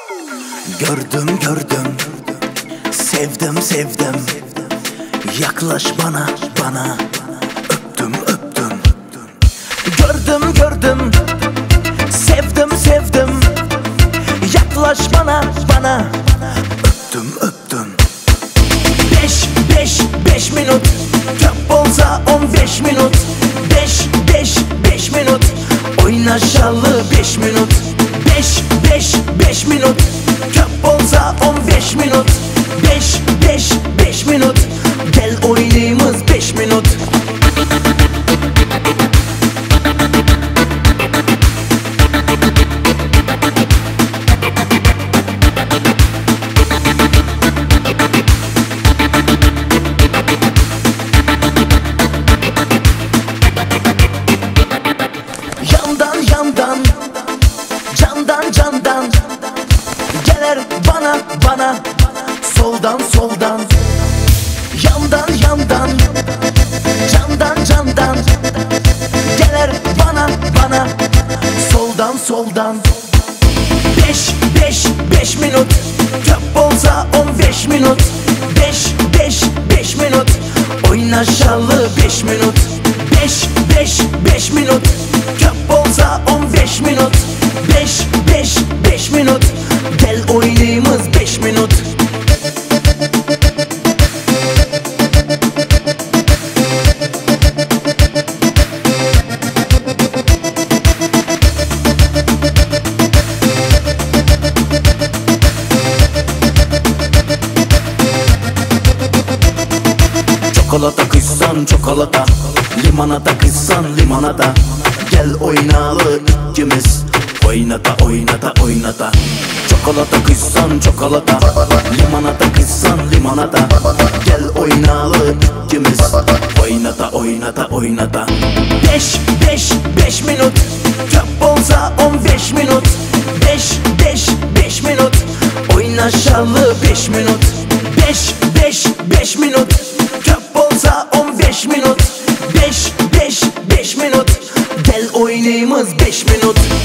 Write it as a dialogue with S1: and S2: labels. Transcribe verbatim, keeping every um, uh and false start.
S1: Gördüm gördüm, sevdim sevdim. Yaklaş bana bana, öptüm öptüm. Gördüm gördüm, sevdim sevdim. Yaklaş bana bana, öptüm öptüm. Beş beş beş minut, köp olsa on beş minut. Beş beş beş minut, oynaşalı beş minut. Beş beş beş minut, köp olsa on beş minut. Beş beş beş minut, gel oynayımız beş minut. Yandan yandan, candan candan, gelir bana bana, soldan soldan. Yandan yandan, candan candan, gelir bana bana, soldan soldan. Beş beş beş minut, köp olsa on beş minut. Beş beş beş minut, oynaşalı beş minut. Beş beş beş minut, köp olsa on beş minut. Beş beş beş minut, gel oynayımız beş minut. Çikolata kıysan çikolata, limonata kıysan limonata. Gel oynalı ikimiz, oynata oynata oynata. Çikolata kıysan çikolata, limonata kıysan limonata. Gel oynalı ikimiz, oynata oynata oynata. Beş beş beş minut, köp olsa on beş minut. Beş beş beş minut, oynaşalı beş minut. Beş beş beş minut, köp olsa on beş minut. Beş beş beş minut, gel oynayımız beş minut.